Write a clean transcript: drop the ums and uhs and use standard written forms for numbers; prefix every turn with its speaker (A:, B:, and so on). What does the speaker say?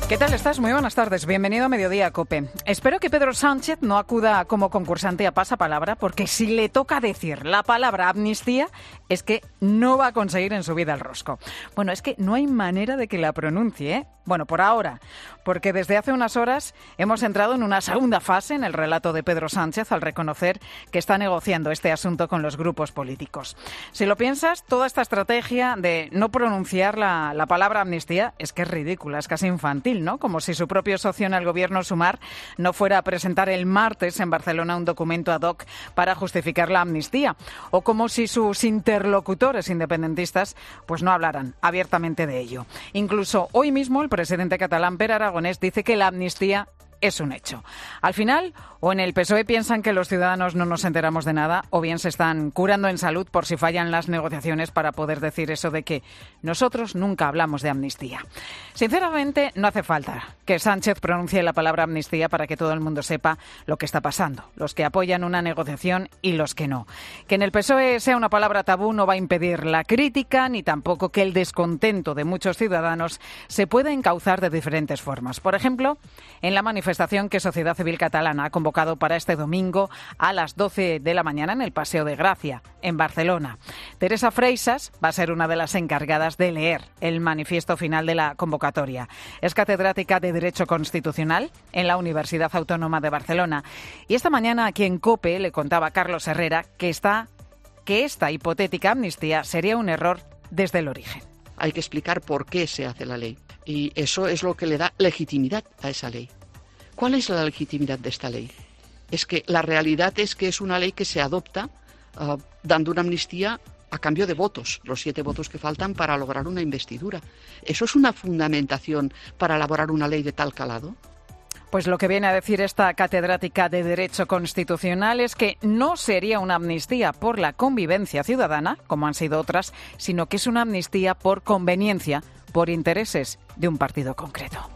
A: ¿Qué tal estás? Muy buenas tardes. Bienvenido a Mediodía COPE. Espero que Pedro Sánchez no acuda como concursante a pasapalabra, porque si le toca decir la palabra amnistía, es que no va a conseguir en su vida el rosco. Bueno, es que no hay manera de que la pronuncie, ¿eh? Bueno, por ahora, porque desde hace unas horas hemos entrado en una segunda fase en el relato de Pedro Sánchez al reconocer que está negociando este asunto con los grupos políticos. Si lo piensas, toda esta estrategia de no pronunciar la palabra amnistía es que es ridícula, es casi infantil, ¿no? Como si su propio socio en el gobierno, Sumar, no fuera a presentar el martes en Barcelona un documento ad hoc para justificar la amnistía, o como si sus interlocutores independentistas pues no hablaran abiertamente de ello. Incluso hoy mismo el presidente catalán Pere Aragonés dice que la amnistía es un hecho. Al final, o en el PSOE piensan que los ciudadanos no nos enteramos de nada, o bien se están curando en salud por si fallan las negociaciones para poder decir eso de que nosotros nunca hablamos de amnistía. Sinceramente, no hace falta que Sánchez pronuncie la palabra amnistía para que todo el mundo sepa lo que está pasando, los que apoyan una negociación y los que no. Que en el PSOE sea una palabra tabú no va a impedir la crítica, ni tampoco que el descontento de muchos ciudadanos se pueda encauzar de diferentes formas. Por ejemplo, en la manifestación que Sociedad Civil Catalana ha convocado para este domingo a las 12 de la mañana en el Paseo de Gracia, en Barcelona. Teresa Freixas va a ser una de las encargadas de leer el manifiesto final de la convocatoria. Es catedrática de Derecho Constitucional en la Universidad Autónoma de Barcelona. Y esta mañana aquí en COPE le contaba Carlos Herrera que esta hipotética amnistía sería un error desde el origen.
B: Hay que explicar por qué se hace la ley. Y eso es lo que le da legitimidad a esa ley. ¿Cuál es la legitimidad de esta ley? Es que la realidad es que es una ley que se adopta dando una amnistía a cambio de votos, los 7 votos que faltan para lograr una investidura. ¿Eso es una fundamentación para elaborar una ley de tal calado?
A: Pues lo que viene a decir esta catedrática de Derecho Constitucional es que no sería una amnistía por la convivencia ciudadana, como han sido otras, sino que es una amnistía por conveniencia, por intereses de un partido concreto.